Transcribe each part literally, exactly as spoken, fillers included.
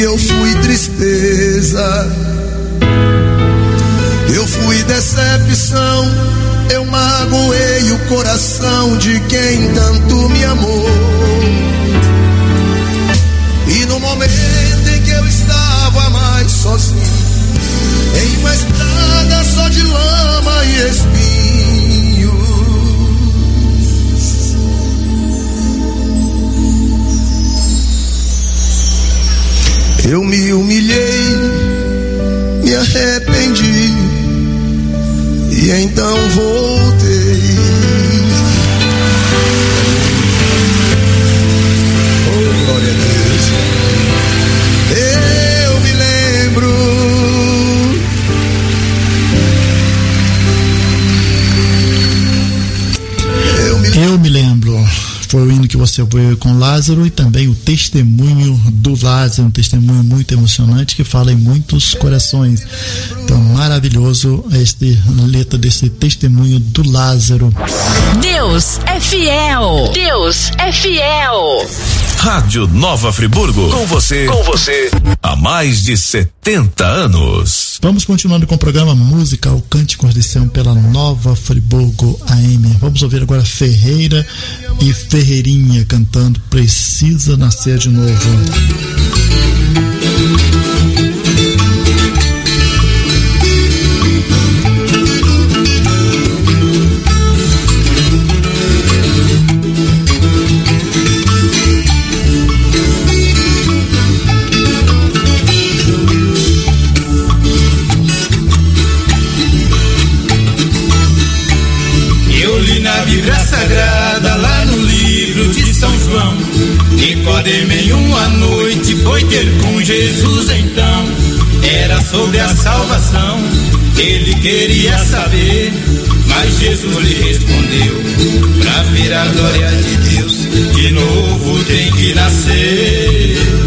Eu fui tristeza, eu fui decepção, eu magoei o coração de quem tanto me amou. E no momento em que eu estava mais sozinho, em uma estrada só de lama e espinhos, eu me humilhei, me arrependi e então voltei. Oh, glória a Deus. Eu me lembro, eu me, eu me lembro. Foi o hino que você ouviu com Lázaro e também o testemunho do Lázaro, um testemunho muito emocionante que fala em muitos corações. Então, maravilhoso este letra desse testemunho do Lázaro. Deus é fiel. Deus é fiel. Rádio Nova Friburgo. Com você. Com você. Há mais de setenta anos. Vamos continuando com o programa musical Cânticos de Sião pela Nova Friburgo A M. Vamos ouvir agora Ferreira e Ferreirinha cantando Precisa Nascer de Novo. Bíblia Sagrada, lá no livro de São João, Nicodemo em uma noite foi ter com Jesus então. Era sobre a salvação, ele queria saber, mas Jesus lhe respondeu: pra ver a glória de Deus, de novo tem que nascer.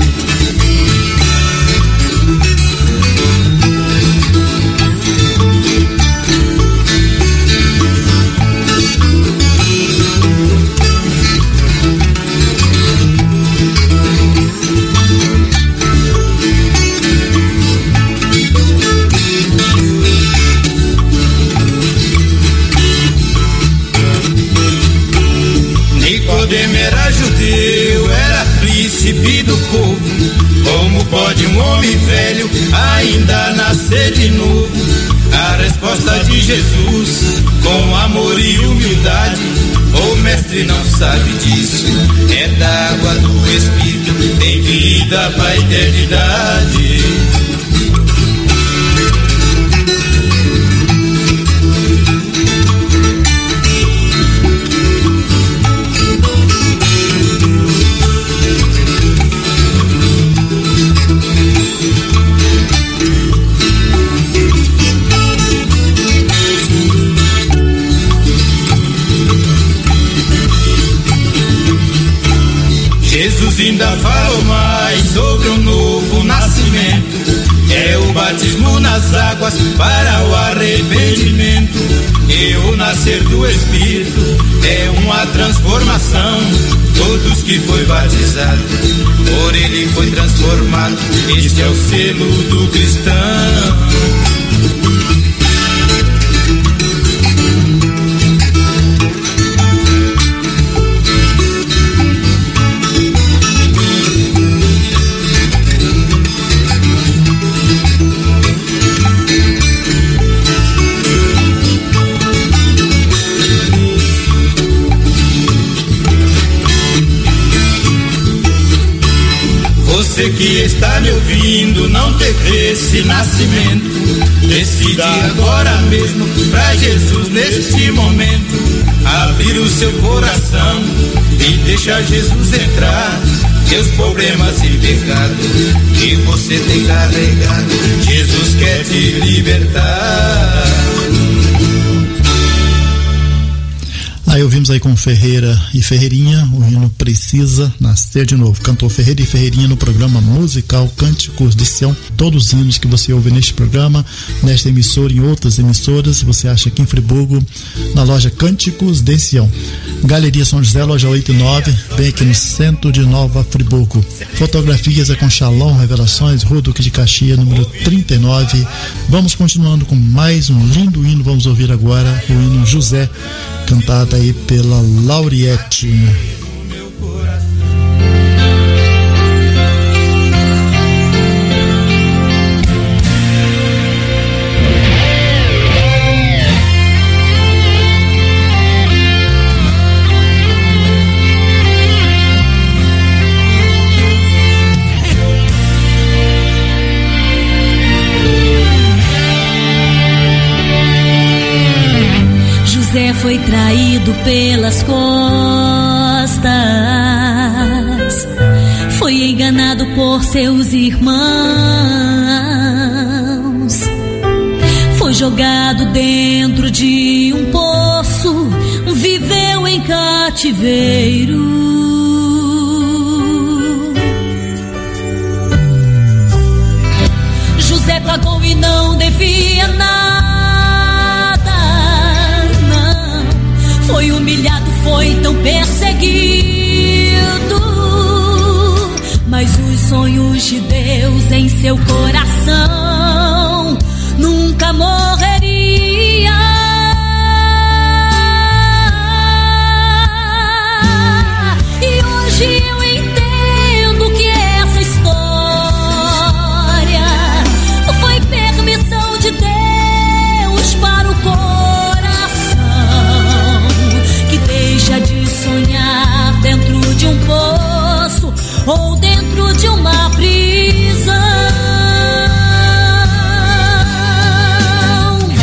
Nicodemo era judeu, era príncipe do povo. Como pode um homem velho ainda nascer de novo? A resposta de Jesus, com amor e humildade: o mestre não sabe disso, é da água do Espírito, tem vida pra eternidade. Jesus ainda falou mais sobre um novo nascimento. É o batismo nas águas para o arrependimento. E o nascer do Espírito é uma transformação. Todos que foi batizado, por ele foi transformado. Este é o selo do cristão. Você que está me ouvindo não teve esse nascimento, decide agora mesmo pra Jesus neste momento. Abrir o seu coração e deixar Jesus entrar. Teus problemas e pecado que você tem carregado, Jesus quer te libertar. Aí ouvimos aí com Ferreira e Ferreirinha o hino Precisa Nascer de Novo. Cantor Ferreira e Ferreirinha no programa musical Cânticos de Sião. Todos os hinos que você ouve neste programa, nesta emissora e em outras emissoras, você acha aqui em Friburgo, na loja Cânticos de Sião. Galeria São José, loja oito e nove, bem aqui no centro de Nova Friburgo. Fotografias é com Shalom Revelações, Rua Duque de Caxias, número trinta e nove. Vamos continuando com mais um lindo hino. Vamos ouvir agora o hino José, cantado aí pela Lauriette. José foi traído pelas costas, foi enganado por seus irmãos, foi jogado dentro de um poço, viveu em cativeiro. José pagou e não devia nada. Foi humilhado, foi tão perseguido, mas os sonhos de Deus em seu coração nunca morreria. E hoje eu entendo que essa história foi permissão de Deus para o coração que deixa de sonhar dentro de um poço ou dentro de uma prisão.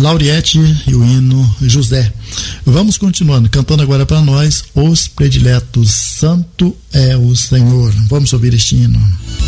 Lauriette e o hino José. Vamos continuando, cantando agora para nós os prediletos, Santo é o Senhor. Vamos ouvir este hino.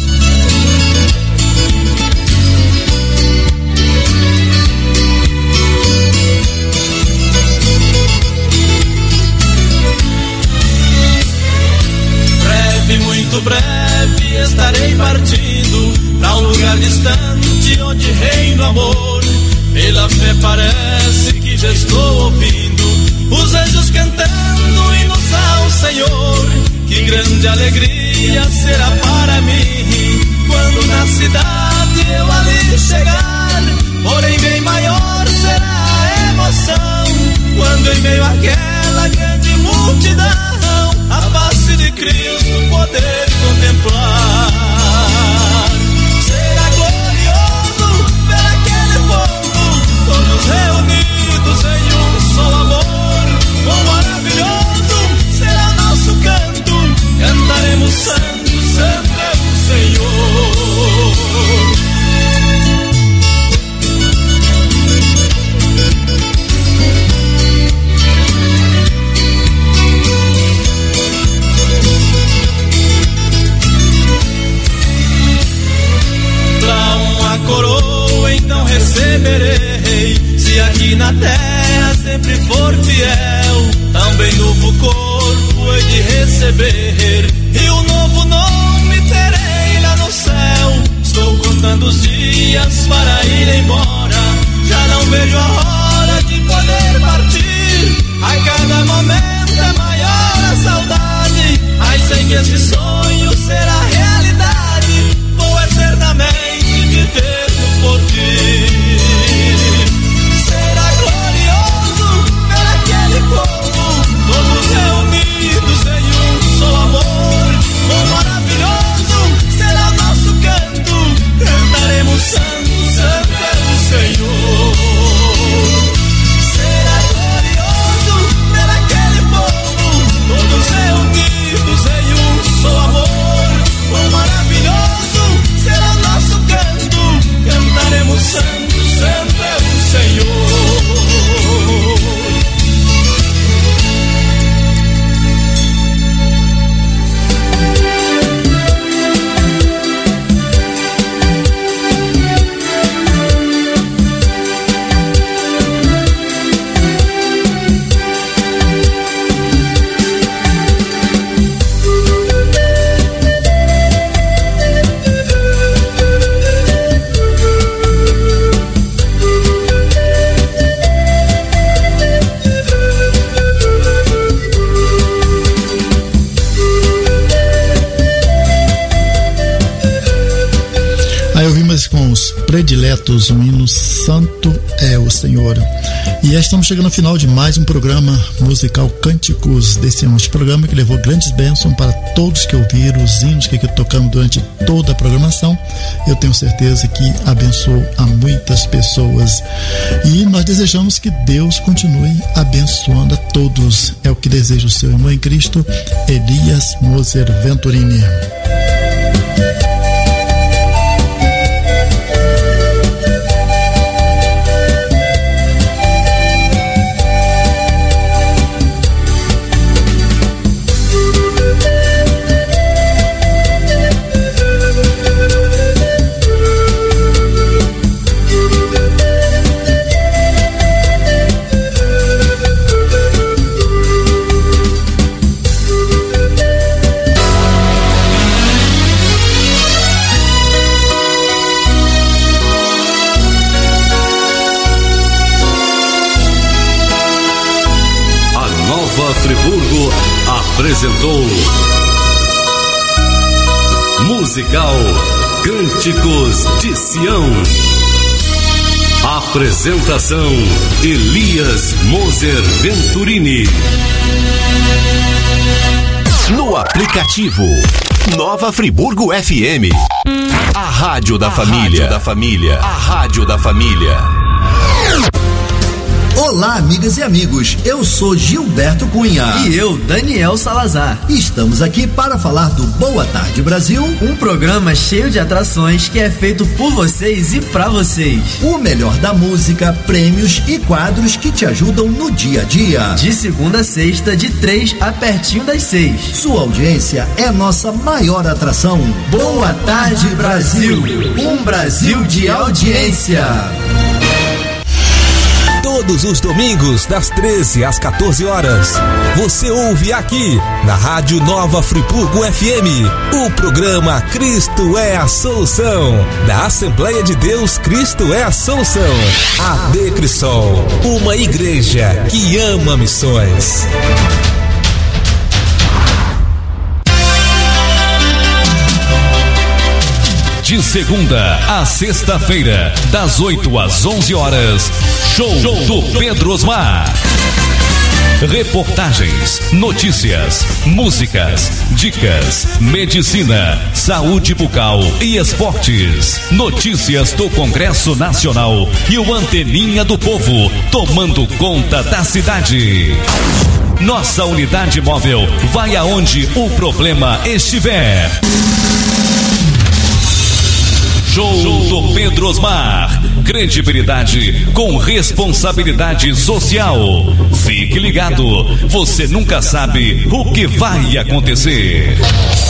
Breve, muito breve, estarei partindo pra um lugar distante onde reina o amor. Pela fé parece que já estou ouvindo os anjos cantando hinos ao Senhor. Que grande alegria será para mim quando na cidade eu ali chegar. Porém bem maior será a emoção quando em meio àquela grande multidão a face de Cristo poder contemplar. Será glorioso ver aquele povo todos reunidos em um só amor. Quão maravilhoso será nosso canto, cantaremos santo, santo é o Senhor. Pra uma coroa então receberei, se aqui na terra sempre for fiel, também novo corpo hei de receber, e um novo nome terei lá no céu. Estou contando os dias para ir embora, já não vejo a hora de poder partir. A cada momento é maior a saudade, mas sei que esse sonho será realidade. Vou eternamente viver no porvir. Será glorioso ver aquele povo todos reunidos em um só amor. Quão maravilhoso será nosso canto, cantaremos santo, santo é o Senhor. Será glorioso ver aquele povo todos reunidos em um só amor. Quão maravilhoso será nosso canto, cantaremos santo, santo é o Senhor. Com os prediletos, o hino Santo é o Senhor. E já estamos chegando ao final de mais um programa musical Cânticos desse este programa que levou grandes bênçãos para todos que ouviram os hinos que aqui tocamos durante toda a programação. Eu tenho certeza que abençoou a muitas pessoas e nós desejamos que Deus continue abençoando a todos. É o que deseja o seu irmão em Cristo, Elias Moser Venturini. Friburgo apresentou Musical Cânticos de Sião. Apresentação Elias Moser Venturini. No aplicativo Nova Friburgo F M. A rádio da família. A rádio da família. A rádio da família. Olá, amigas e amigos, eu sou Gilberto Cunha. E eu, Daniel Salazar. Estamos aqui para falar do Boa Tarde Brasil, um programa cheio de atrações que é feito por vocês e pra vocês. O melhor da música, prêmios e quadros que te ajudam no dia a dia. De segunda a sexta, de três a pertinho das seis. Sua audiência é nossa maior atração. Boa Tarde Brasil, um Brasil de audiência. Todos os domingos, das treze às quatorze horas, você ouve aqui, na Rádio Nova Friburgo F M, o programa Cristo é a Solução, da Assembleia de Deus Cristo é a Solução. A Decrisol, uma igreja que ama missões. De segunda a sexta-feira, das oito às onze horas, show, show do Pedro Osmar. Reportagens, notícias, músicas, dicas, medicina, saúde bucal e esportes. Notícias do Congresso Nacional e o Anteninha do Povo, tomando conta da cidade. Nossa unidade móvel vai aonde o problema estiver. Show do Pedro Osmar. Credibilidade com responsabilidade social. Fique ligado, você nunca sabe o que vai acontecer.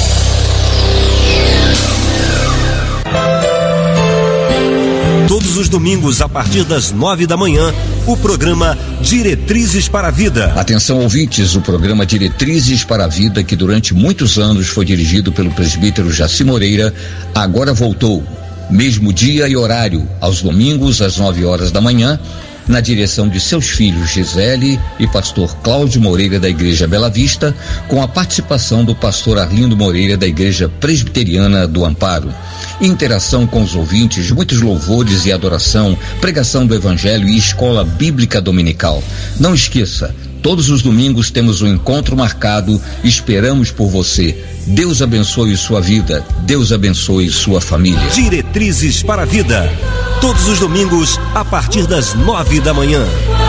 Todos os domingos, a partir das nove da manhã, o programa Diretrizes para a Vida. Atenção, ouvintes, o programa Diretrizes para a Vida, que durante muitos anos foi dirigido pelo presbítero Jaci Moreira, agora voltou. Mesmo dia e horário, aos domingos, às nove horas da manhã, na direção de seus filhos Gisele e pastor Cláudio Moreira da Igreja Bela Vista, com a participação do pastor Arlindo Moreira da Igreja Presbiteriana do Amparo. Interação com os ouvintes, muitos louvores e adoração, pregação do Evangelho e escola bíblica dominical. Não esqueça, todos os domingos temos um encontro marcado, esperamos por você. Deus abençoe sua vida, Deus abençoe sua família. Diretrizes para a Vida, todos os domingos a partir das nove da manhã.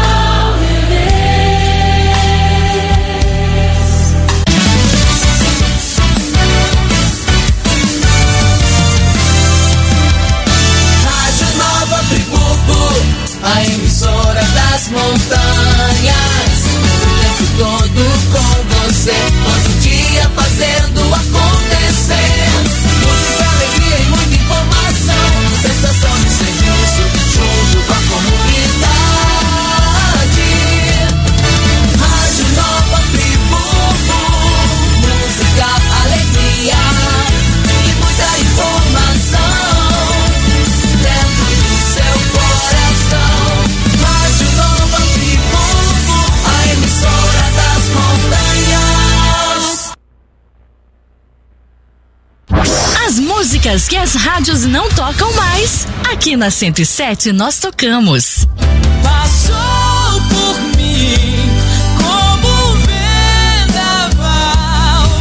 Rádio Nova Friburgo, a emissora das montanhas, o tempo todo com você, todo dia fazendo acontecer. Música, alegria e muita informação, prestação de serviço junto com a comunidade. Rádio Nova Friburgo, música, alegria e muita informação dentro do seu coração. Rádio Nova Friburgo, a emissora das montanhas. As músicas que as rádios não tocam mais, aqui na cento e sete nós tocamos. Passou por mim como um vendaval,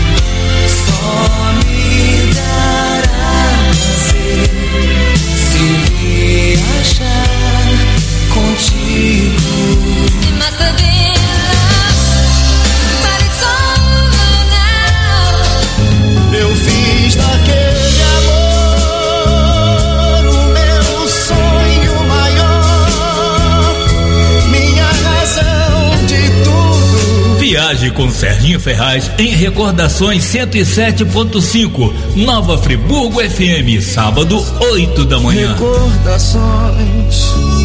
só me dará prazer se viajar contigo. Eu fiz daquele amor o meu sonho maior, minha razão de tudo. Viaje com Serginho Ferraz em Recordações cento e sete ponto cinco, Nova Friburgo F M, sábado, oito da manhã. Recordações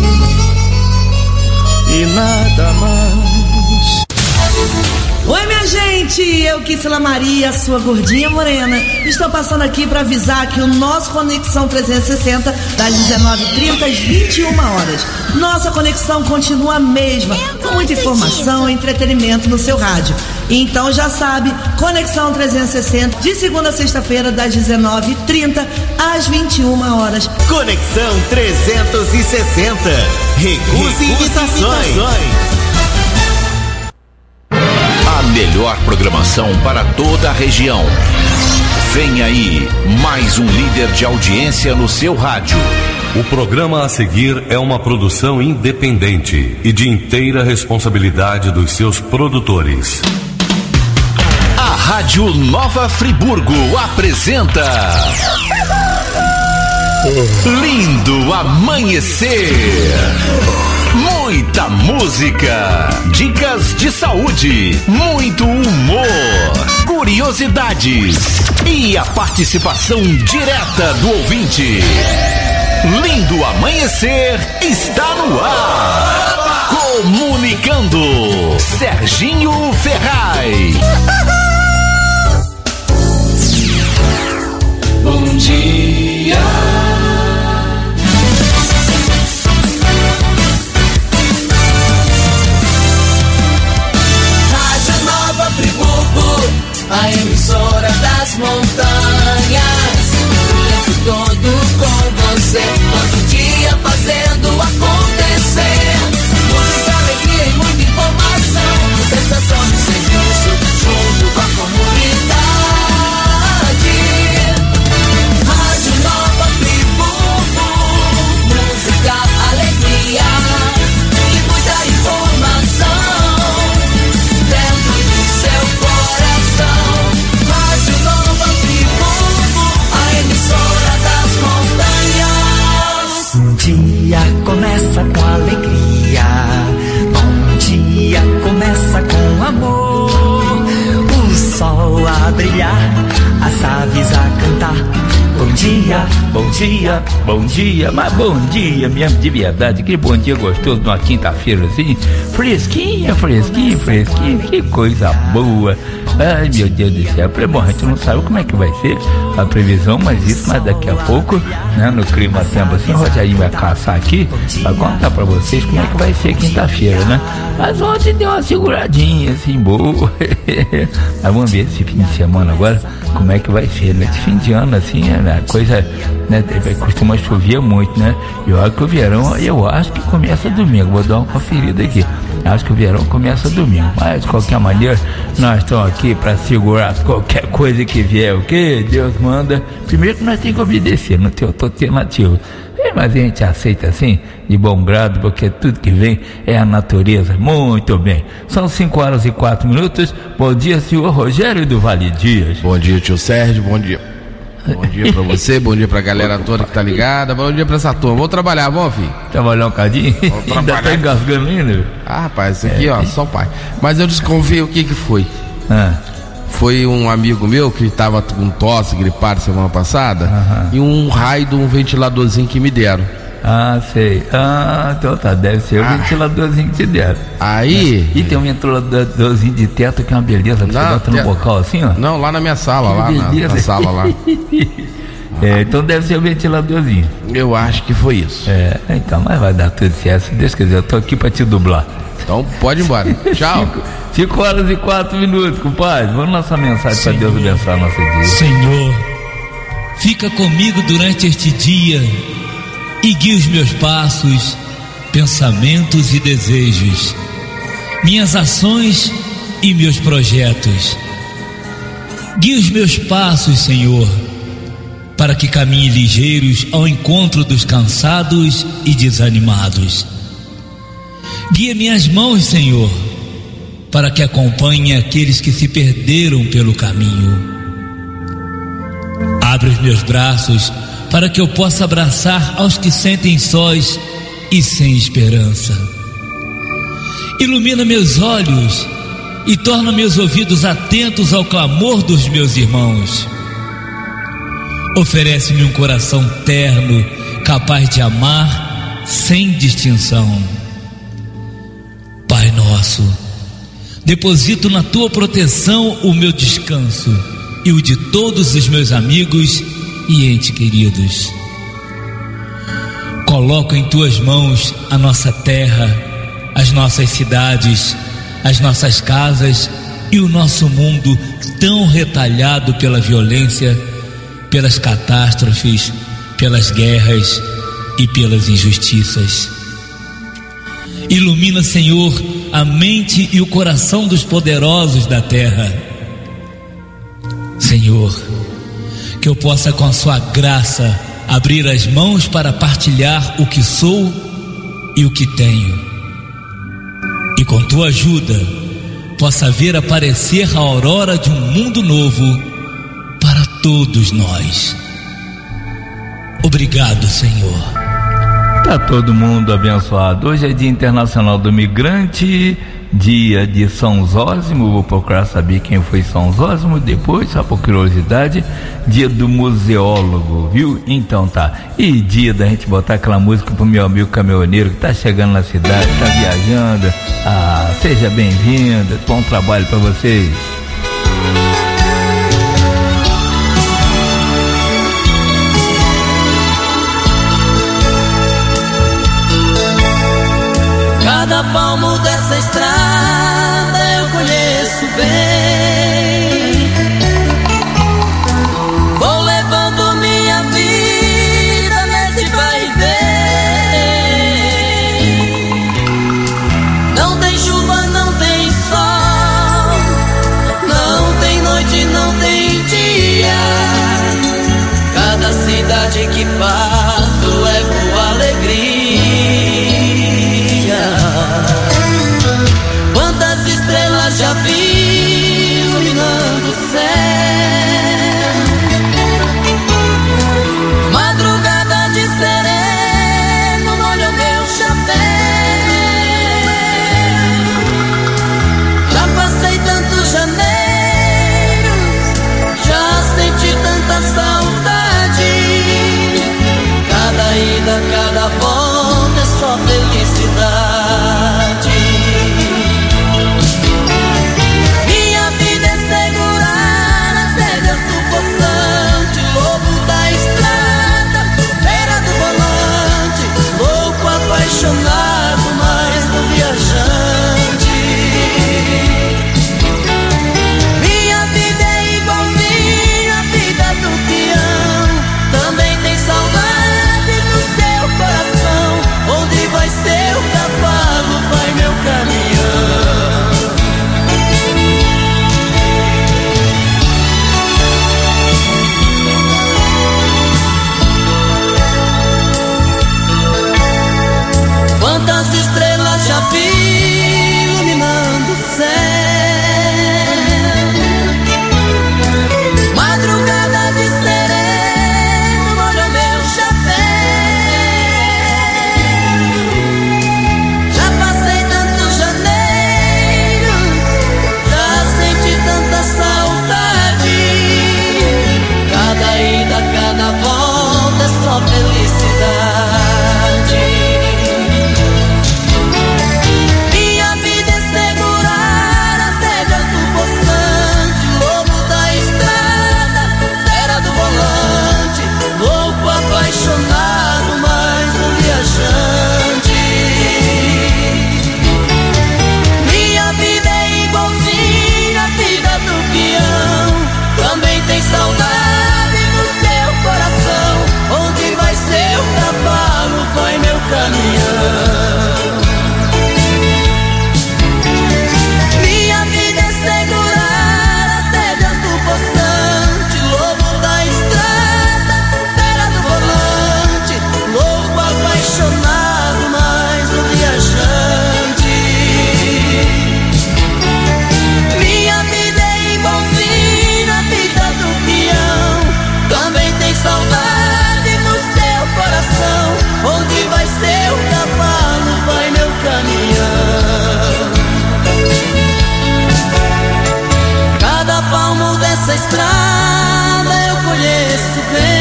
e nada mais. Oi, minha gente, eu, Kissela Maria, sua gordinha morena, estou passando aqui para avisar que o nosso Conexão trezentos e sessenta, das dezenove e trinta às vinte e uma horas. Nossa conexão continua a mesma, com muita informação e entretenimento no seu rádio. Então já sabe, Conexão trezentos e sessenta, de segunda a sexta-feira, das dezenove e trinta às vinte e uma horas. Conexão trezentos e sessenta, recuse invitações. A melhor programação para toda a região. Vem aí mais um líder de audiência no seu rádio. O programa a seguir é uma produção independente e de inteira responsabilidade dos seus produtores. A Rádio Nova Friburgo apresenta Lindo Amanhecer. Muita música, dicas de saúde, muito humor, curiosidades e a participação direta do ouvinte. Lindo Amanhecer está no ar. Comunicando, Serginho Ferraz. Bom dia. Rádio Nova Friburgo, a emissora das montanhas. O tempo todo com você, todo dia fazendo acontecer. Muita alegria e muita informação. Prestação de serviço junto com a comunidade. Rádio Nova Friburgo, música, alegria e muita informação dentro do seu coração. Rádio Nova Friburgo, a emissora das montanhas. Um dia começa com alegria, bom dia começa com amor. O sol a brilhar, as aves a cantar. Bom dia, bom dia, bom dia, mas bom dia mesmo de verdade. Que bom dia gostoso numa quinta-feira assim, fresquinha, fresquinha, fresquinha, que coisa boa. Ai meu Deus do céu, bom, a gente não sabe como é que vai ser a previsão, mas isso mas daqui a pouco, né, no clima tempo assim, o Rogerinho vai caçar aqui pra contar pra vocês como é que vai ser quinta-feira, né? Mas ontem deu uma seguradinha assim, boa. Mas vamos ver esse fim de semana agora, como é que vai ser, né? Esse fim de ano assim, né, a coisa, né, costuma chover muito, né? E olha que o verão, eu acho que começa domingo, vou dar uma conferida aqui. Acho que o verão começa domingo, mas de qualquer maneira nós estamos aqui para segurar qualquer coisa que vier, o que Deus manda. Primeiro que nós temos que obedecer, não tem outra alternativa. Mas a gente aceita assim, de bom grado, porque tudo que vem é a natureza. Muito bem, são cinco horas e quatro minutos. Bom dia, senhor Rogério do Vale Dias. Bom dia, tio Sérgio, bom dia. Bom dia pra você, bom dia pra galera toda que tá ligada, bom dia pra essa turma. Vamos trabalhar, vamos, filho? Trabalhar um cadinho? Ainda tá engasgando ainda? Ah, rapaz, isso aqui, é, ó, só o pai. Mas eu desconfiei o que que foi. Ah. Foi um amigo meu que tava com tosse, gripado semana passada, uh-huh. E um raio de um ventiladorzinho que me deram. Ah, sei. Ah, então tá, deve ser ah. o ventiladorzinho que te deram. Aí... É. E tem um ventiladorzinho de teto que é uma beleza, você bota no bocal assim, ó. Não, lá na minha sala, lá na, na sala lá. É, então deve ser o ventiladorzinho. Eu acho que foi isso. É, então, mas vai dar tudo certo, se Deus quiser, eu tô aqui pra te dublar. Então pode ir embora. Tchau. cinco horas e quatro minutos, compadre. Vamos lançar mensagem para Deus abençoar nosso dia. Senhor, fica comigo durante este dia e guia os meus passos, pensamentos e desejos, minhas ações e meus projetos. Guia os meus passos, Senhor, para que caminhe ligeiros ao encontro dos cansados e desanimados. Guia minhas mãos, Senhor, para que acompanhe aqueles que se perderam pelo caminho. Abre os meus braços para que eu possa abraçar aos que sentem sós e sem esperança. Ilumina meus olhos e torna meus ouvidos atentos ao clamor dos meus irmãos. Oferece-me um coração terno, capaz de amar sem distinção. Pai nosso, deposito na tua proteção o meu descanso e o de todos os meus amigos e entes queridos. Coloco em tuas mãos a nossa terra, as nossas cidades, as nossas casas e o nosso mundo tão retalhado pela violência, pelas catástrofes, pelas guerras e pelas injustiças. Ilumina, Senhor, a mente e o coração dos poderosos da terra. Senhor, que eu possa com a sua graça abrir as mãos para partilhar o que sou e o que tenho. E com tua ajuda, possa ver aparecer a aurora de um mundo novo para todos nós. Obrigado, Senhor. Tá todo mundo abençoado. Hoje é Dia Internacional do Migrante, dia de São Zósimo. Vou procurar saber quem foi São Zósimo depois, só por curiosidade. Dia do museólogo, viu? Então tá. E dia da gente botar aquela música pro meu amigo caminhoneiro que tá chegando na cidade, tá viajando. Ah, seja bem-vindo. Bom trabalho para vocês. Cada palmo dessa estrada eu conheço bem. Vou levando minha vida nesse vai e vem. Não tem chuva, não tem sol, não tem noite, não tem dia. Cada cidade que passo levo alegria. Quantas estrelas já vi iluminando o céu, madrugada de sereno molha o meu chapéu. Já passei tantos janeiros, já senti tanta saudade. Cada ida, cada volta é só felicidade. Minha vida é segurar as rédeas do poçante, lobo da estrada, beira do volante, louco, apaixonado, mas não viajante. Minha vida é igualzinha à vida do peão, também tem saudade no seu coração. Onde vai seu cavalo, vai meu caminhão. Quantas estrelas já vi iluminando o céu, madrugada de sereno molha meu chapéu. Já passei tantos janeiros, já senti tanta saudade. Cada ida, cada volta é só felicidade. Minha vida é segurar as rédeas do poçante, lobo da estrada, fera do volante, louco, apaixonado, mas um viajante. Minha vida é igualzinha à vida do peão, também tem saudade no seu coração. Onde vai seu cavalo, vai meu caminhão. Minha vida é segurar as rédeas do poçante, lobo da estrada, fera do volante, louco, apaixonado, mas um viajante. Minha vida é igualzinha à vida do peão, também tem saudade no seu coração. Onde vai seu cavalo, vai meu caminhão. Cada palmo dessa estrada eu conheço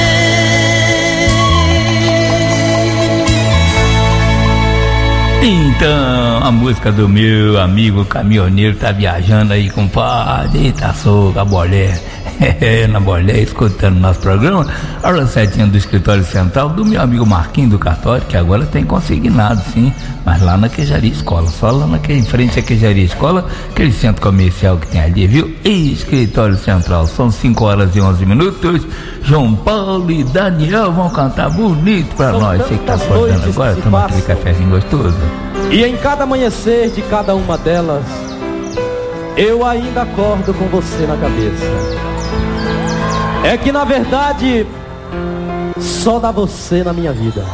bem. Então, a música do meu amigo caminhoneiro tá viajando aí, compadre. Eita, soga, bolé. Na bolé, escutando nosso programa. A hora certinha do escritório central do meu amigo Marquinhos do Cartório, que agora tem consignado, sim, mas lá na Queijaria Escola, só lá naquele, em frente à Queijaria Escola, aquele centro comercial que tem ali, viu? E escritório central. São cinco horas e onze minutos. João Paulo e Daniel vão cantar bonito pra São nós. Você que tá acordando agora, toma aquele cafezinho gostoso. E em cada amanhecer de cada uma delas, eu ainda acordo com você na cabeça. É que na verdade só dá você na minha vida.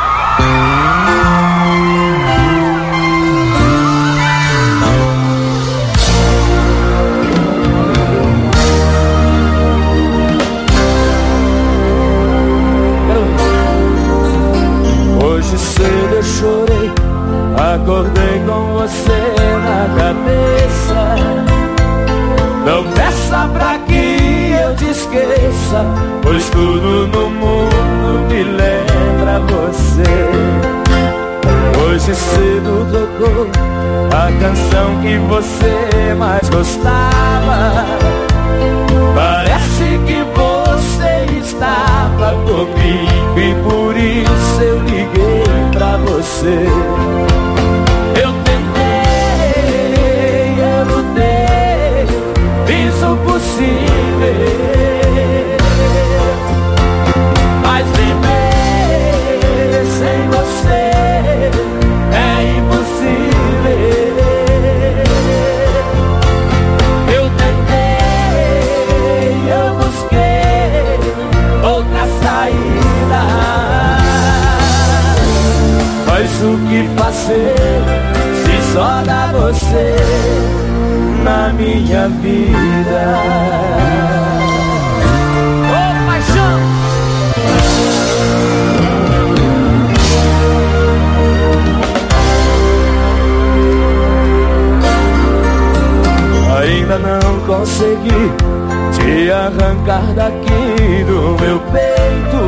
Hoje cedo eu chorei, acordei com você na cabeça. Não peça pra que eu te esqueça, pois tudo no mundo me lembra você. Hoje cedo tocou a canção que você mais gostava. Parece que você estava comigo e por isso eu liguei pra você. Eu tentei, eu lutei, fiz o possível, mas viver sem você é impossível. Eu tentei, eu busquei outra saída, mas o que fazer se só dá você na minha vida? Ô paixão! Ainda não consegui te arrancar daqui do meu peito.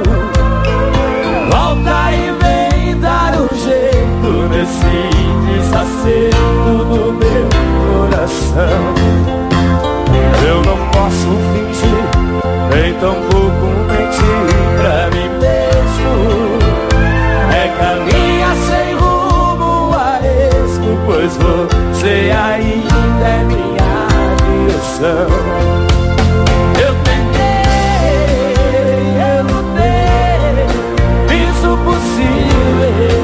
Volta e vem dar um jeito nesse desacerto do meu coração. Eu não posso fingir, nem tampouco mentir pra mim mesmo. É caminha sem rumo a esmo, pois você ainda é minha direção. Eu tentei, eu lutei, fiz o possível,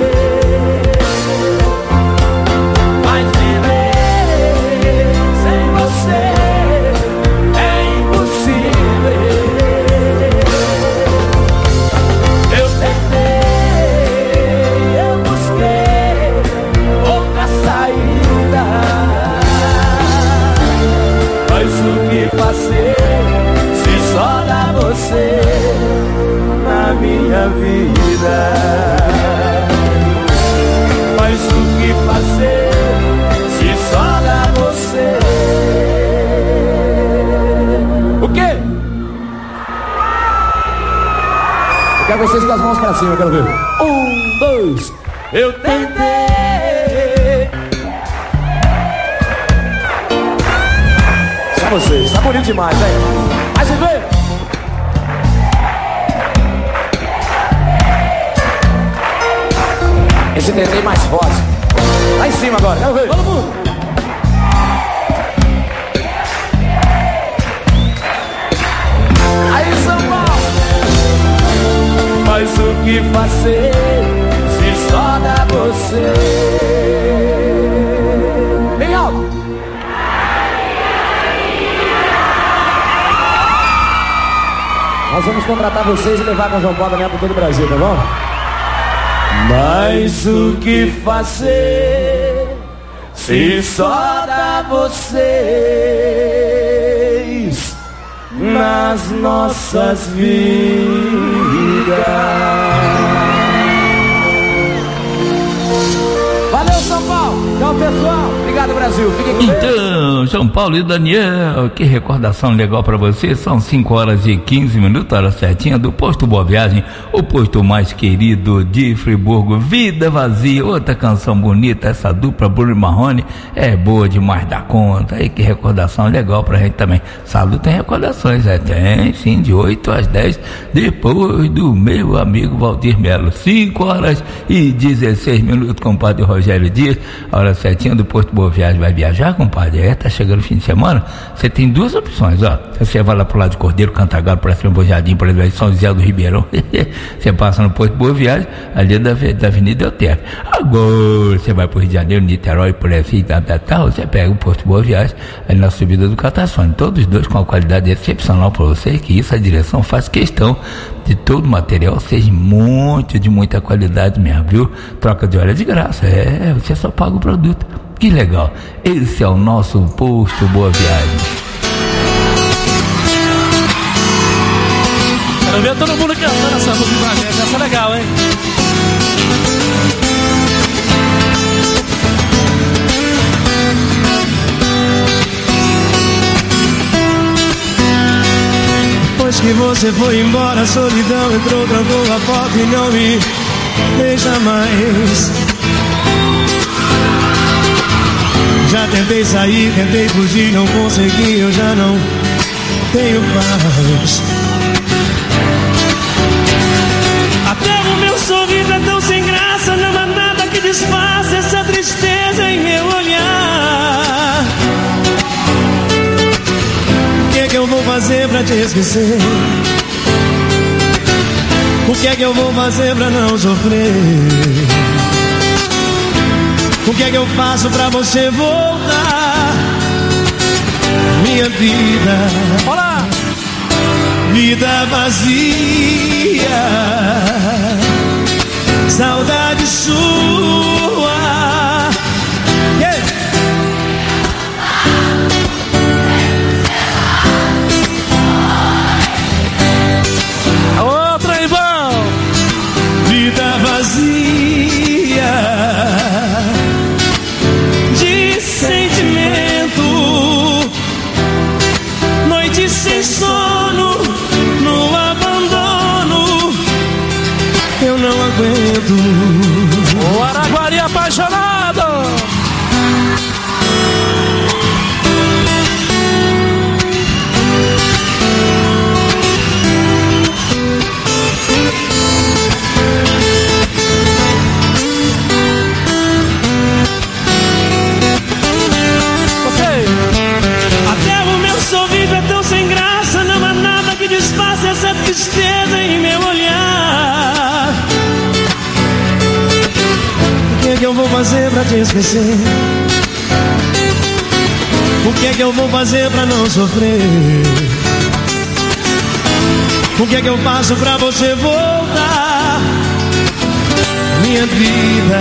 mas viver sem você é impossível. Eu tentei, eu busquei outra saída, mas o que fazer se só dá você na minha vida? Mas o que fazer se só dá você? O quê? Eu quero vocês com as mãos pra cima, eu quero ver. Um, dois. Eu tentei. Só vocês, tá bonito demais, hein? Mais um beijo. Esse tentei mais forte. Lá em cima agora, quero ver. Todo mundo. Aí, São Paulo. Mas o que fazer se só dá você? Bem alto. Nós vamos contratar vocês e levar com o João Paulo mesmo para todo o Brasil, tá bom? Mas o que fazer se só dá vocês nas nossas vidas? Valeu, São Paulo! Tchau, pessoal! Obrigado, Brasil! Fiquem com Então, São Paulo e Daniel, que recordação legal pra você. São cinco horas e quinze minutos, hora certinha, do posto Boa Viagem, o posto mais querido de Friburgo. Vida Vazia, outra canção bonita. Essa dupla Bruno e Marrone é boa demais da conta. Aí, que recordação legal pra gente também. Sábado tem recordações, é, tem sim, de oito às dez, depois do meu amigo Valdir Melo. Cinco horas e dezesseis minutos com o padre Rogério Dias, hora certinha do posto Boa Boa Viagem vai viajar, compadre, é, tá chegando o fim de semana, você tem duas opções, ó. Você vai lá pro lado de Cordeiro, Cantagalo, por exemplo, Bojadinho, por exemplo, São José do Ribeirão. Você passa no posto Boa Viagem, ali da, da Avenida Eutero. Agora você vai pro Rio de Janeiro, Niterói, por aí, tal, tal, tal, você pega o posto Boa Viagem, ali na subida do Cataçone. Todos os dois com uma qualidade excepcional para você, que isso a direção faz questão de todo o material seja muito, de muita qualidade mesmo, viu? Troca de óleo é de graça, é, você só paga o produto. Que legal. Esse é o nosso posto Boa Viagem. Quero ver todo mundo cantando essa música pra gente, essa é legal, hein? Depois que você foi embora, a solidão entrou, trancou a porta e não me deixa mais. Já tentei sair, tentei fugir, não consegui, eu já não tenho paz. Até o meu sorriso é tão sem graça, não há nada que disfarce essa tristeza em meu olhar. O que é que eu vou fazer pra te esquecer? O que é que eu vou fazer pra não sofrer? O que é que eu faço pra você voltar? Minha vida, olá, vida vazia, saudade sua. Yeah. Alô, Traibão! Vida vazia de sentimento, noite sem sono, no abandono, eu não aguento. O Araguari apaixonado! Desfaça essa tristeza em meu olhar. O que é que eu vou fazer pra te esquecer? O que é que eu vou fazer pra não sofrer? O que é que eu faço pra você voltar? Minha vida,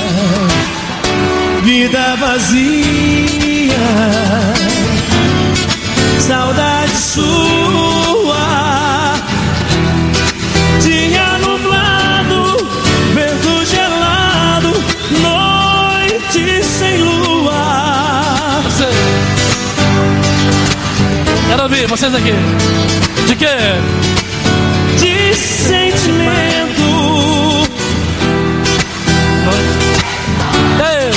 vida vazia, saudade sua. Dia nublado, vento gelado, noite sem lua. Você. Quero ouvir vocês aqui. De quê? De sentimento. Ei.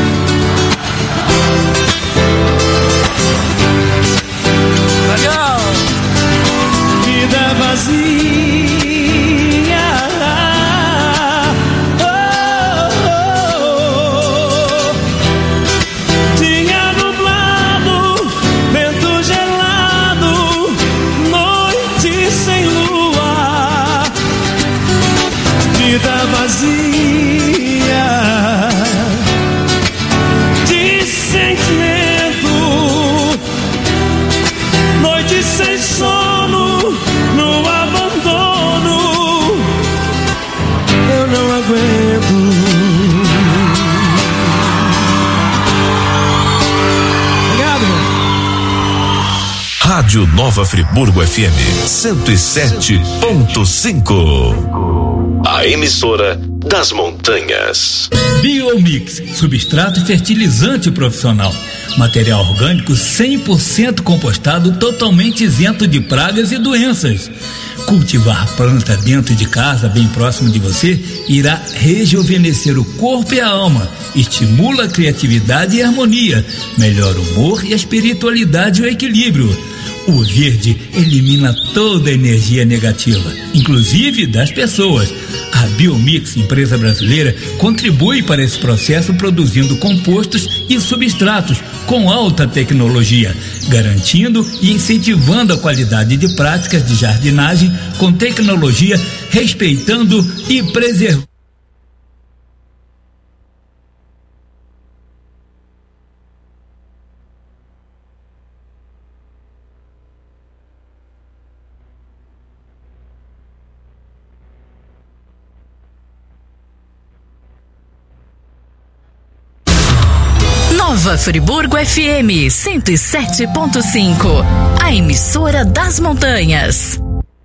Legal. Vida vazia. Vazia de sentimento, noite sem sono, no abandono, eu não aguento. Obrigado. Rádio Nova Friburgo F M cento e sete ponto cinco. A emissora das montanhas. Biomix, substrato e fertilizante profissional. Material orgânico cem por cento compostado, totalmente isento de pragas e doenças. Cultivar planta dentro de casa, bem próximo de você, irá rejuvenescer o corpo e a alma, estimula a criatividade e a harmonia, melhora o humor e a espiritualidade e o equilíbrio. O verde elimina toda a energia negativa, inclusive das pessoas. A Biomix, empresa brasileira, contribui para esse processo produzindo compostos e substratos com alta tecnologia, garantindo e incentivando a qualidade de práticas de jardinagem com tecnologia, respeitando e preservando. Nova Friburgo F M cento e sete ponto cinco, a emissora das montanhas.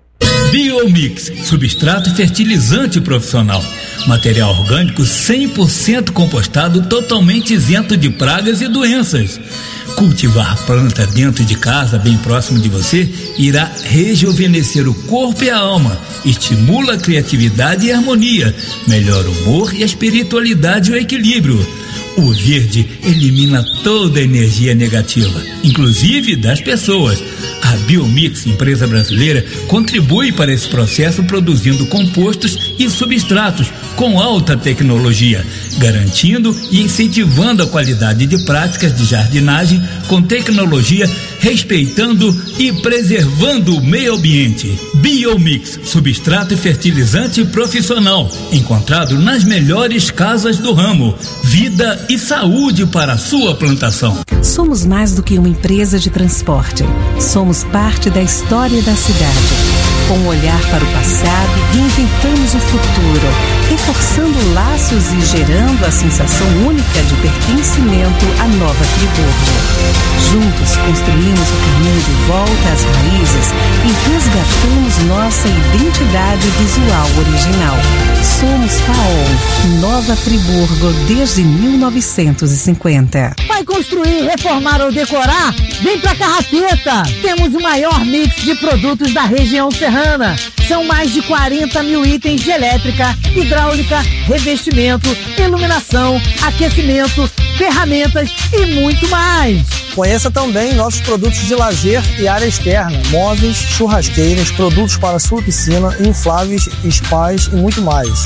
Biomix, substrato e fertilizante profissional. Material orgânico cem por cento compostado, totalmente isento de pragas e doenças. Cultivar planta dentro de casa, bem próximo de você, irá rejuvenescer o corpo e a alma, estimula a criatividade e a harmonia, melhora o humor e a espiritualidade e o equilíbrio. O verde elimina toda a energia negativa, inclusive das pessoas. A Biomix, empresa brasileira, contribui para esse processo produzindo compostos e substratos com alta tecnologia, garantindo e incentivando a qualidade de práticas de jardinagem com tecnologia, respeitando e preservando o meio ambiente. Biomix, substrato e fertilizante profissional, encontrado nas melhores casas do ramo. Vida e saúde para a sua plantação. Somos mais do que uma empresa de transporte. Somos parte da história da cidade. Com um olhar para o passado, reinventamos o futuro, reforçando laços e gerando a sensação única de pertencimento à Nova Friburgo. Juntos construímos o caminho de volta às raízes e resgatamos nossa identidade visual original. Somos Faon, Nova Friburgo desde mil novecentos e cinquenta. Vai construir, reformar ou decorar? Vem pra Carrapeta! Temos o maior mix de produtos da região serrana. São mais de quarenta mil itens de elétrica, hidráulica, revestimento, iluminação, aquecimento, ferramentas e muito mais. Conheça também nossos produtos de lazer e área externa, móveis, churrasqueiras, produtos para sua piscina, infláveis, spas e muito mais.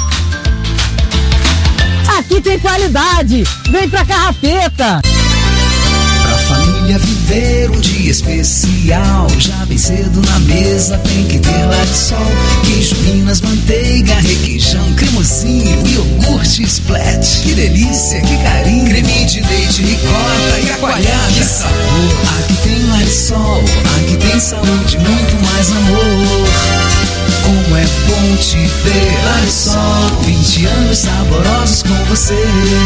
Aqui tem qualidade! Vem pra Carrapeta! Pra família viver um dia especial, já bem cedo na mesa tem que ter Larisol. Queijo, minas, manteiga, requeijão, cremosinho, iogurte, splat. Que delícia, que carinho, creme de leite, ricota e a coalhada. Que sabor, aqui tem Larisol, aqui tem saúde, muito mais amor. Como é bom te ver, Larisol, vinte anos saborosos com você.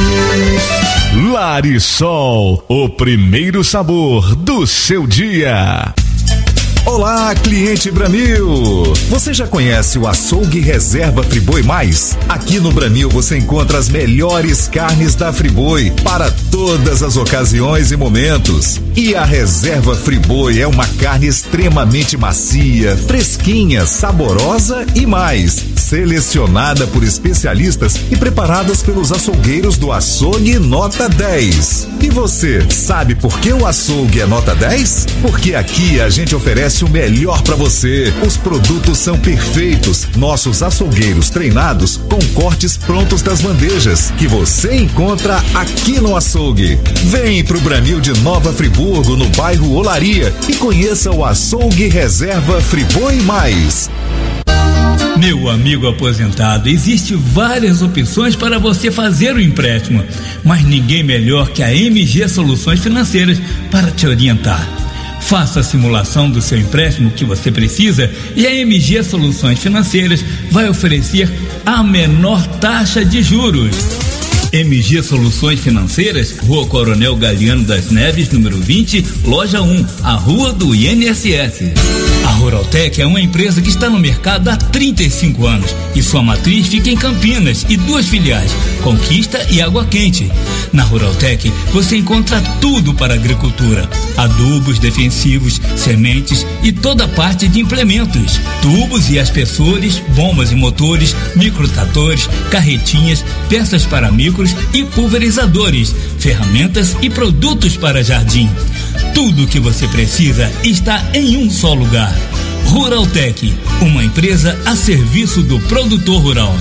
Larisol, o primeiro sabor do seu dia. Olá, cliente Bramil! Você já conhece o açougue Reserva Friboi Mais? Aqui no Bramil você encontra as melhores carnes da Friboi para todas as ocasiões e momentos. E a Reserva Friboi é uma carne extremamente macia, fresquinha, saborosa e mais, selecionada por especialistas e preparadas pelos açougueiros do açougue nota dez. E você, sabe por que o açougue é nota dez? Porque aqui a gente oferece o melhor para você. Os produtos são perfeitos. Nossos açougueiros treinados com cortes prontos das bandejas que você encontra aqui no açougue. Vem pro Bramil de Nova Friburgo, no bairro Olaria, e conheça o açougue Reserva Friboi Mais. Meu amigo aposentado, existe várias opções para você fazer o empréstimo, mas ninguém melhor que a M G Soluções Financeiras para te orientar. Faça a simulação do seu empréstimo que você precisa e a M G Soluções Financeiras vai oferecer a menor taxa de juros. M G Soluções Financeiras, Rua Coronel Galiano das Neves, número vinte, loja um, a Rua do I N S S. A Ruraltec é uma empresa que está no mercado há trinta e cinco anos e sua matriz fica em Campinas e duas filiais, Conquista e Água Quente. Na Ruraltec você encontra tudo para a agricultura: adubos, defensivos, sementes e toda a parte de implementos, tubos e aspersores, bombas e motores, microtratores, carretinhas, peças para micro agroquímicos e pulverizadores, ferramentas e produtos para jardim. Tudo o que você precisa está em um só lugar. Ruraltec, uma empresa a serviço do produtor rural.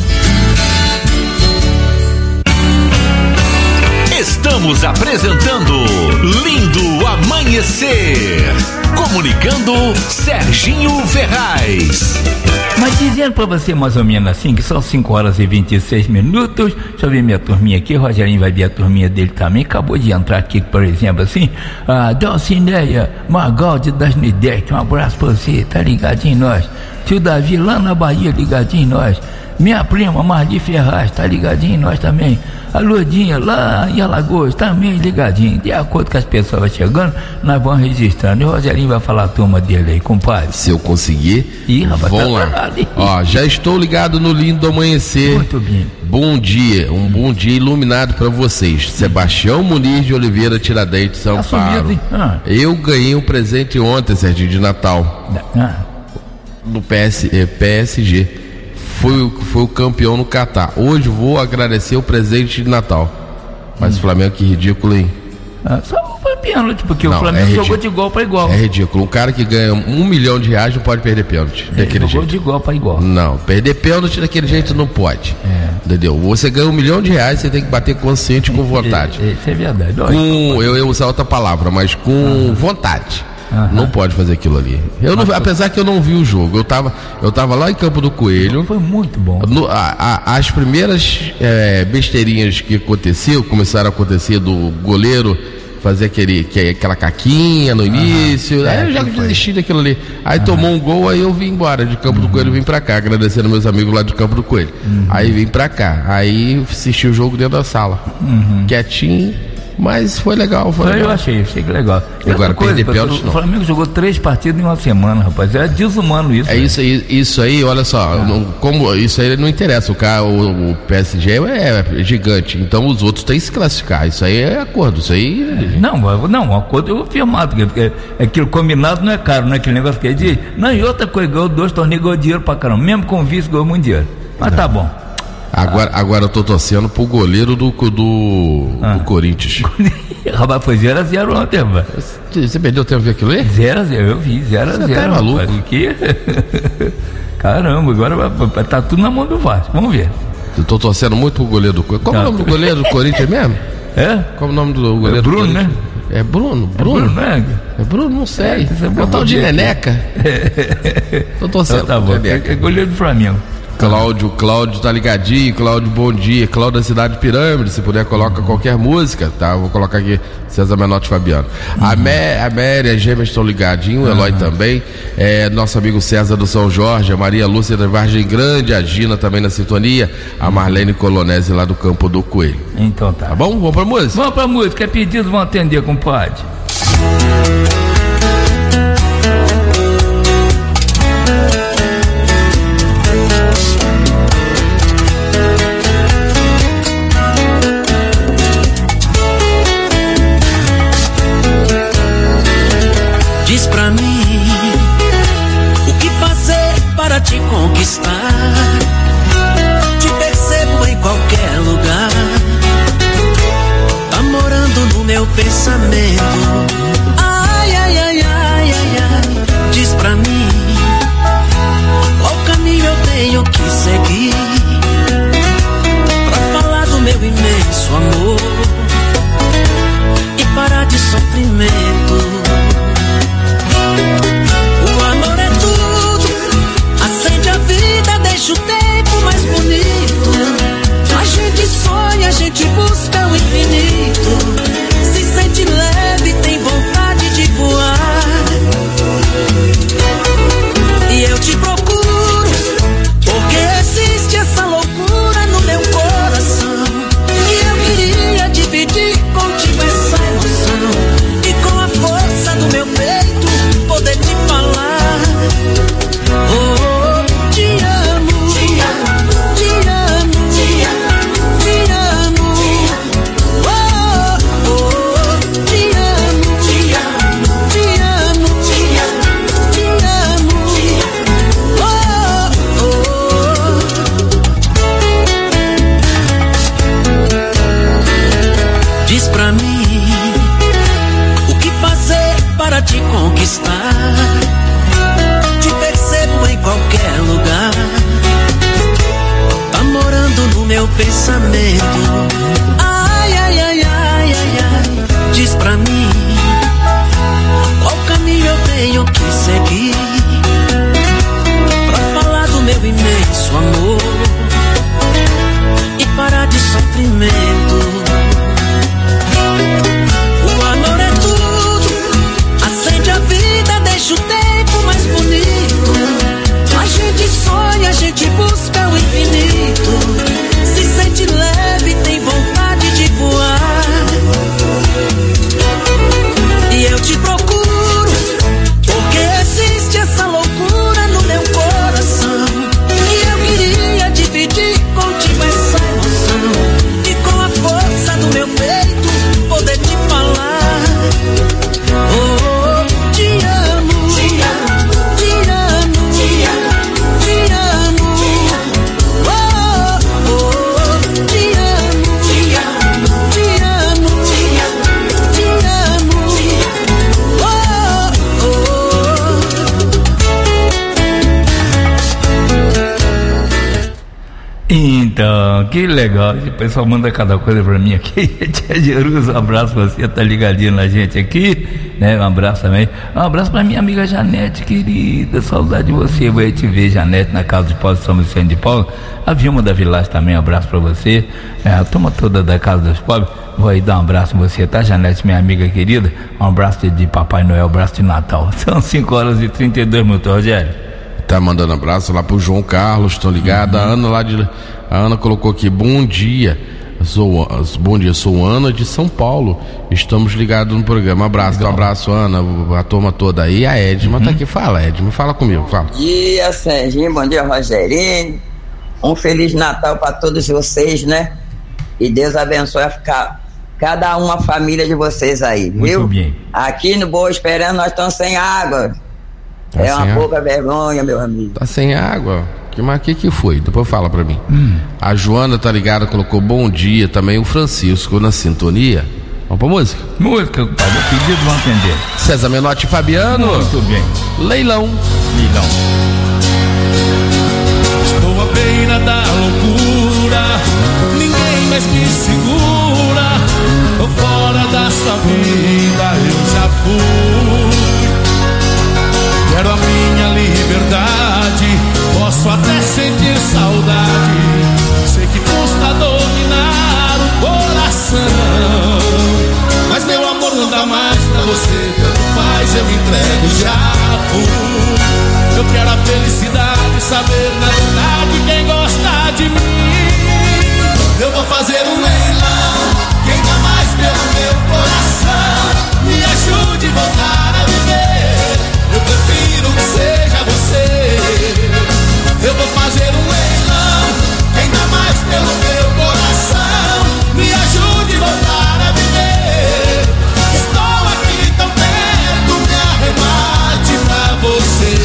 Estamos apresentando Lindo Amanhecer. Comunicando Serginho Ferraz. Mas dizendo pra você mais ou menos assim, que são cinco horas e vinte e seis minutos. Deixa eu ver minha turminha aqui. O Rogerinho vai ver a turminha dele também. Acabou de entrar aqui, por exemplo, assim. A Dalcineia Magaldi das Nidec. Um abraço pra você, tá ligadinho em nós. Tio Davi lá na Bahia, ligadinho em nós. Minha prima Marli Ferraz, tá ligadinho em nós também. A Lourdinha lá em Alagoas, também ligadinho. De acordo com as pessoas vai chegando, nós vamos registrando. E o Rogerinho vai falar a turma dele aí, compadre. Se eu conseguir, Ih, rapaz, vamos tá lá. ali. Ó, já estou ligado no Lindo Amanhecer. Muito bem. Bom dia, um bom dia iluminado para vocês. Sebastião Muniz de Oliveira, Tiradentes, São Tá Paulo. sumido, hein? Ah. Eu ganhei um presente ontem, Serginho, de Natal. Ah. No P S, eh, P S G. Foi, o- foi o campeão no Catar. Hoje vou agradecer o presente de Natal. Mas o Flamengo, que ridículo, hein? Ah, só foi pênalti, porque Não, o Flamengo é jogou ridículo. de igual para igual. É ridículo. Um cara que ganha um milhão de reais não pode perder pênalti. Daquele jogou jeito. de igual para igual. Não, perder pênalti daquele jeito não pode. É. Entendeu? Você ganha um milhão de reais, você tem que bater consciente com vontade. Isso é verdade. Olha, Com, eu ia usar outra palavra, mas com vontade. Aham. Não pode fazer aquilo ali. Eu não, apesar que eu não vi o jogo, eu tava, eu tava lá em Campo do Coelho. Foi muito bom. No- a- a- as primeiras é, besteirinhas que aconteceu, começaram a acontecer do goleiro fazer aquele, que, aquela caquinha no início. É, Aí eu já que foi. desisti daquilo ali. Aí tomou um gol, aí eu vim embora de Campo do Coelho, vim pra cá, agradecendo meus amigos lá de Campo do Coelho. Aí vim pra cá. Aí assisti o jogo dentro da sala. Quietinho, mas foi legal. Foi Eu legal. achei, achei que legal. E Agora, outra coisa, perder pessoal, pênalti, o não. Flamengo jogou três partidas em uma semana, rapaz. É desumano isso. É né? isso aí, isso aí, olha só, não- como isso aí não interessa, o cara, o, o P S G é, é gigante, então os outros têm que se classificar, isso aí é acordo, isso aí... Não, não, um acordo firmado, porque é aquilo combinado não é caro, não é aquele negócio que diz. Não, e outra coisa, ganhou dois torneios, ganhou dinheiro pra caramba. Mesmo com vice, ganhou muito dinheiro. Mas tá bom. Agora, agora eu tô torcendo pro goleiro do, do, do Corinthians. Rapaz, foi zero a zero ontem, rapaz. Você perdeu tempo de ver aquilo aí? zero a zero, eu vi, zero a Você zero. tá maluco? O quê? Caramba, agora vai, vai, tá tudo na mão do Vasco. Vamos ver. Eu tô torcendo muito pro goleiro do Corinthians. Qual é o Tá. nome do goleiro do Corinthians mesmo? É? Qual é o nome do goleiro É Bruno, do Corinthians? né? É Bruno? É Bruno? Bruno, né? É Bruno? Não sei. É, você É o tal de bobeira. Neneca. Tô torcendo. Então tá bom. Neneca. É goleiro do Flamengo. Cláudio, Cláudio tá ligadinho, Cláudio, bom dia, Cláudio da Cidade de Pirâmide, se puder coloca qualquer música, tá? Vou colocar aqui César Menotti Fabiano. A, Mé, a Mary, as gêmeas estão ligadinho, o Eloy também, é, nosso amigo César do São Jorge, a Maria Lúcia da Vargem Grande, a Gina também na sintonia, a Marlene Colonese lá do Campo do Coelho. Então tá. Tá bom? Vamos pra música? Vamos pra música, é pedido, vão atender, compadre. Diz pra mim o que fazer para te conquistar. Te percebo em qualquer lugar. Tá morando no meu pensamento. Ai, ai, ai, ai, ai, ai. Diz pra mim qual caminho eu tenho que seguir pra falar do meu imenso amor e parar de sofrimento. O amor é tudo, acende a vida, deixa o tempo mais bonito. A gente sonha, a gente busca o infinito. Se sente leve, tem vontade de voar. E eu te procuro, porque existe essa loucura no meu coração. E eu queria dividir contigo essa emoção. E com a força do meu peito poder te falar. Oh, te amo, te pensamento. Ai, ai, ai, ai, ai, ai, diz pra mim qual caminho eu tenho que seguir pra falar do meu imenso amor e parar de sofrimento. O amor é tudo, acende a vida, deixa o tempo mais bonito. A gente sonha, a gente busca o infinito. Se sente leve, tem vontade de voar. E eu te procuro, porque existe essa loucura no meu coração. E eu queria dividir contigo essa emoção. E com a força do meu peito, poder te falar. Oh, oh, te amo, te amo, te amo, te amo, te amo. Oh, oh, te amo, te amo, te amo, te amo, te amo. Oh, oh. Então, que legal. O pessoal manda cada coisa pra mim aqui. Tia Jerusa, um abraço pra você, tá ligadinho na gente aqui, né? Um abraço também. Um abraço pra minha amiga Janete, querida. Saudade de você. Vou te ver, Janete, na Casa de Paulo de São Vicente de Paulo. A Vilma da Vilagem também, um abraço pra você. É, a turma toda da Casa dos Pobres. Vou aí dar um abraço pra você, tá, Janete, minha amiga querida? Um abraço de, de Papai Noel, um abraço de Natal. São cinco horas e trinta e dois minutos, Rogério. Tá mandando abraço lá pro João Carlos, estão ligados. Uhum. A Ana lá de. A Ana colocou aqui, bom dia. Sou, bom dia, sou Ana de São Paulo. Estamos ligados no programa. Abraço, um abraço, Ana, a turma toda aí. A Edma uhum. tá aqui, fala, Edma, fala comigo, fala. Bom dia, Serginho, bom dia, Rogerinho. Um Feliz Natal para todos vocês, né? E Deus abençoe a ficar cada uma família de vocês aí, Muito viu? Bem. Aqui no Boa Esperança nós estamos sem água. Tá é uma sem pouca vergonha, meu amigo. Tá sem água? Que, mas o que que foi? Depois fala pra mim. Hum. A Joana tá ligada, colocou bom dia. Também o Francisco na sintonia. Vamos pra música? Música, pai, meu pedido, vão atender. César Menotti e Fabiano. Muito bem. Leilão. Leilão. Estou à beira da loucura, ninguém mais me segura. Tô fora da sua vida, eu já fui. Quero a minha liberdade, posso até sentir saudade. Sei que custa dominar o coração, mas meu amor não dá mais pra você. Tanto faz, eu me entrego, já fui. Eu quero a felicidade, saber na verdade quem gosta de mim. Eu vou fazer um leilão, quem dá mais pelo meu coração. Me ajude a voltar a viver. Eu prefiro que seja você. Eu vou fazer um leilão, quem dá mais pelo meu coração. Me ajude a voltar a viver. Estou aqui tão perto, me arremate pra você.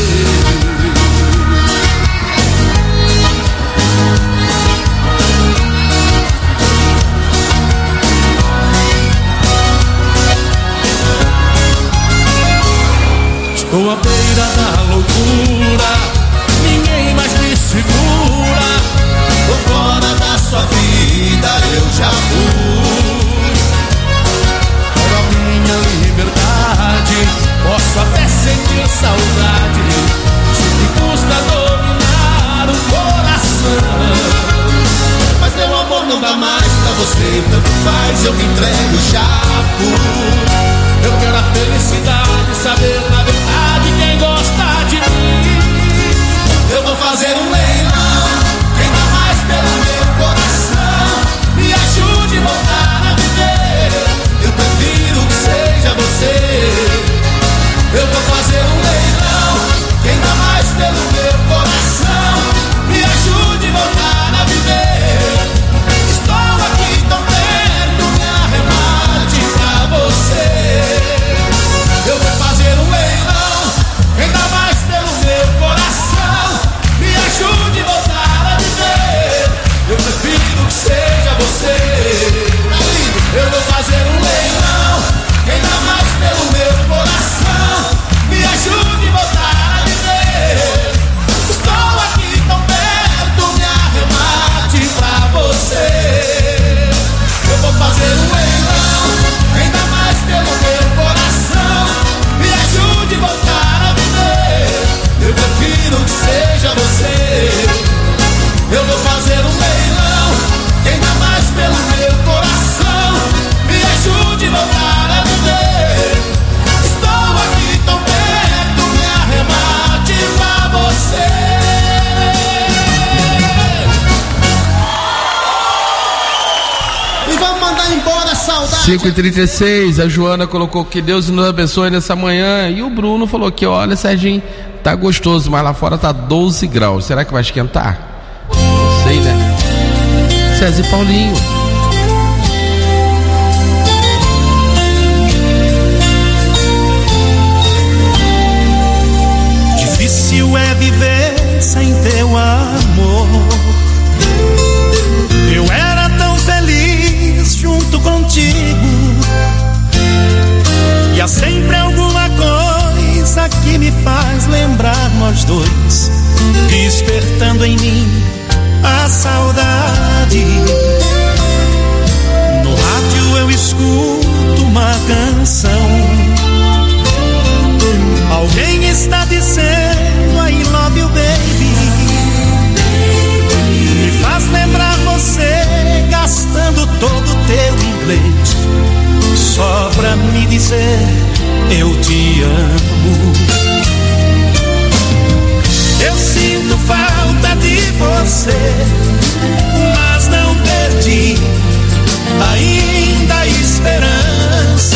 Estou à beira da loucura, ninguém mais me segura. Tô fora da sua vida, eu já fui. Quero a minha liberdade, posso até sentir saudade. Sei que custa dominar o coração, mas meu amor não dá mais pra você. Tanto faz, eu me entrego, já fui. Eu quero a felicidade, saber na verdade quem gosta de mim. Eu vou fazer um leilão, quem dá mais pelo meu coração. Me ajude a voltar a viver. Eu prefiro que seja você. Eu vou fazer um leilão, quem dá mais pelo meu coração. Me ajude a voltar a viver. Estou aqui tão perto, me arremate pra você. Eu vou fazer um leilão. cinco e trinta e seis, a Joana colocou que Deus nos abençoe nessa manhã. E o Bruno falou que, olha, Serginho, tá gostoso, mas lá fora tá doze graus. Será que vai esquentar? Não sei, né? César e Paulinho. Difícil é viver sem teu amor. Eu era tão feliz junto contigo, e há sempre alguma coisa que me faz lembrar nós dois, despertando em mim a saudade. No rádio eu escuto uma canção, alguém está dizendo I love you baby, me faz lembrar você gastando todo o teu inglês só pra me dizer eu te amo. Eu sinto falta de você, mas não perdi ainda a esperança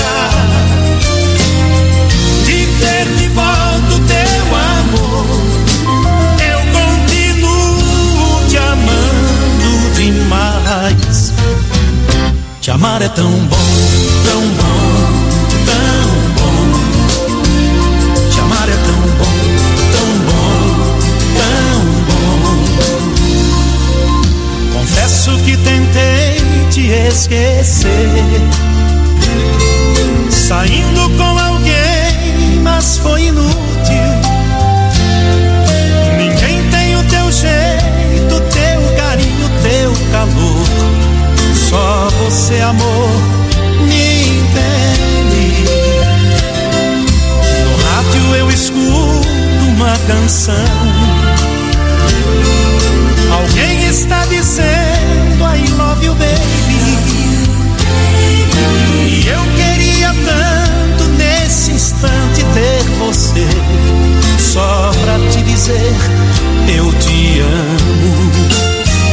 de ter de volta o teu amor. Eu continuo te amando demais. Te amar é tão bom, tão bom, tão bom. Te amar é tão bom, tão bom, tão bom. Confesso que tentei te esquecer, saindo com alguém, mas foi inútil. Ninguém tem o teu jeito, teu carinho, teu calor. Só você, amor, me entende. No rádio eu escuto uma canção, alguém está dizendo I love you baby, e eu queria tanto nesse instante ter você, só pra te dizer eu te amo.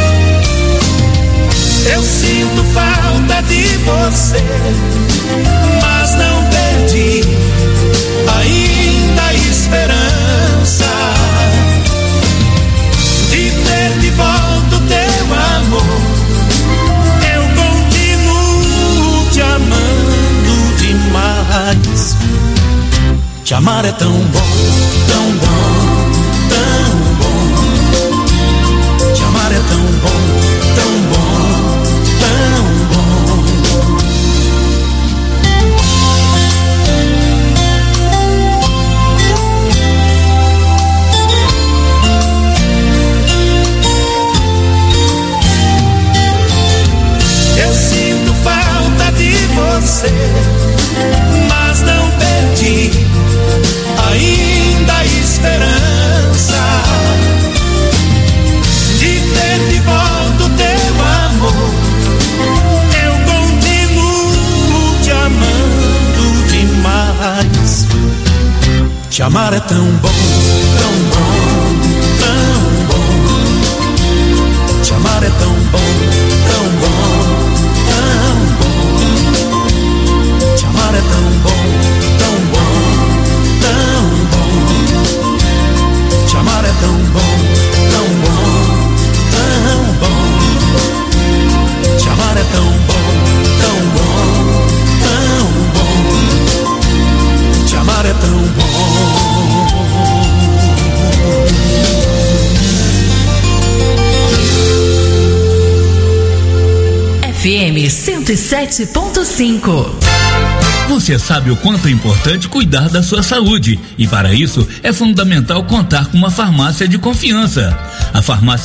Eu sinto falta de você, mas não perdi ainda a esperança de ter de volta o teu amor. Eu continuo te amando demais. Te amar é tão bom, tão bom, tão bom. Te amar é tão bom, tão bom. Eu sinto falta de você, mas não perdi ainda a esperança de ter de volta o teu amor. Eu continuo te amando demais. Te amar é tão bom, tão bom, tão bom. Te amar é tão bom, tão bom, tão bom. Te amar é tão bom, tão bom, tão bom. Te amar é tão bom, tão bom, tão bom. Te amar é tão bom, tão bom, tão bom. Te amar é tão bom. F M cento e sete ponto cinco. Você sabe o quanto é importante cuidar da sua saúde, e para isso é fundamental contar com uma farmácia de confiança. A farmácia